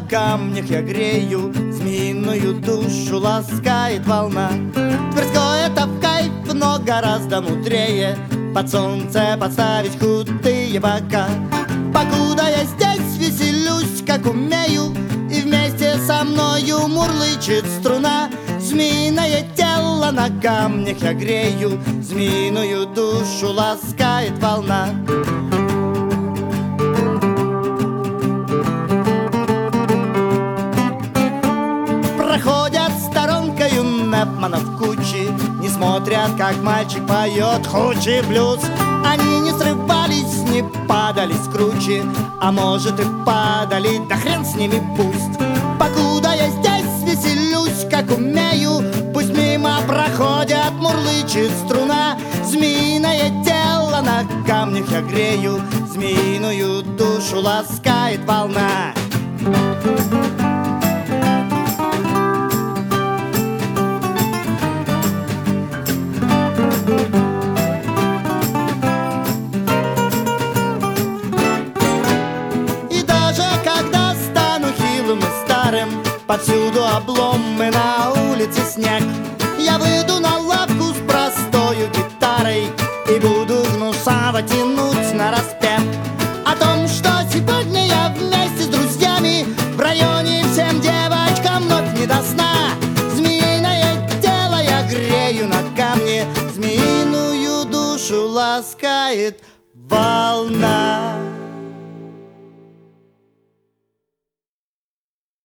камнях я грею, змеиную душу ласкает волна. Тверской это в кайф, но гораздо мудрее под солнце подставить худые бока. Покуда я здесь веселюсь, как умею, и вместе со мною мурлычет струна. Змеиное тело на камнях я грею, змеиную душу ласкает волна. Проходят сторонкою Непманов кучи, не смотрят, как мальчик поет хучи блюз. Они не срывались, не падали с кручи, а может и падали, да хрен с ними пусть. Покуда я здесь веселюсь, как умею, пусть мимо проходят, мурлычет струна. Змеиное тело на камнях я грею, змеиную душу ласкает волна. Повсюду обломы, на улице снег. Я выйду на лавку с простою гитарой и буду гнусаво тянуть на распев о том, что сегодня я вместе с друзьями в районе всем девочкам вновь не до сна. Змеиное тело я грею на камне, змеиную душу ласкает волна.